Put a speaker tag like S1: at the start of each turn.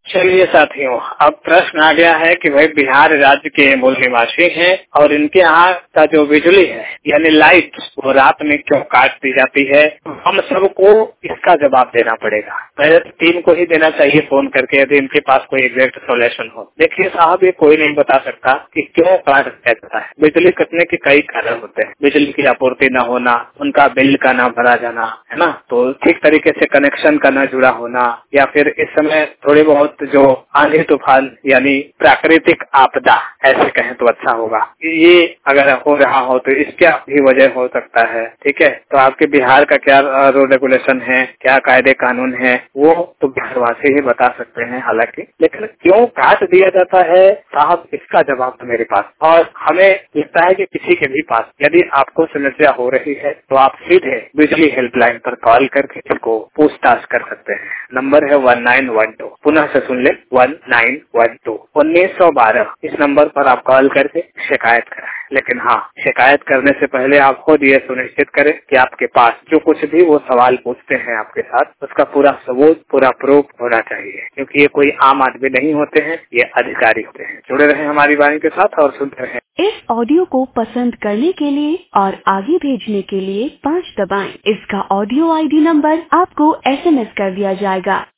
S1: चलिए साथियों, अब प्रश्न आ गया है कि भाई बिहार राज्य के मूल निवासी हैं और इनके यहाँ का जो बिजली है यानी लाइट वो रात में क्यों काट दी जाती है। हम सबको इसका जवाब देना पड़ेगा। पहले तो टीम को ही देना चाहिए फोन करके यदि इनके पास कोई एग्जैक्ट सोल्यूशन हो। देखिए साहब, ये कोई नहीं बता सकता कि क्यों काट दिया जाता है। बिजली कटने के कई कारण होते हैं। बिजली की आपूर्ति न होना, उनका बिल का न भरा जाना, है ना, तो ठीक तरीके से कनेक्शन का न जुड़ा होना, या फिर इस समय थोड़े बहुत जो आंधी तूफान यानी प्राकृतिक आपदा ऐसे कहें तो अच्छा होगा, ये अगर हो रहा हो तो इसका भी वजह हो सकता है। ठीक है, तो आपके बिहार का क्या रूल रेगुलेशन है, क्या कायदे कानून है, वो तो बिहारवासी ही बता सकते हैं हालांकि। लेकिन क्यों काट दिया जाता है साहब, इसका जवाब तो मेरे पास, और हमें लगता है कि किसी के भी पास यदि आपको समस्या हो रही है तो आप सीधे बिजली हेल्पलाइन पर कॉल करके इसको पूछताछ कर सकते हैं। नंबर है 1912, पुनः से सुन ले, 1912 1912। इस नंबर पर आप कॉल करके शिकायत कराएं। लेकिन हाँ, शिकायत करने से पहले आप खुद ये सुनिश्चित करें कि आपके पास जो कुछ भी वो सवाल पूछते हैं आपके साथ उसका पूरा सबूत, पूरा प्रूफ होना चाहिए, क्योंकि ये कोई आम आदमी नहीं होते हैं, ये अधिकारी होते हैं। जुड़े रहे हमारी वाणी के साथ और सुनते रहें।
S2: इस ऑडियो को पसंद करने के लिए और आगे भेजने के लिए 5 दबाएं। इसका ऑडियो ID नंबर आपको SMS कर दिया जाएगा।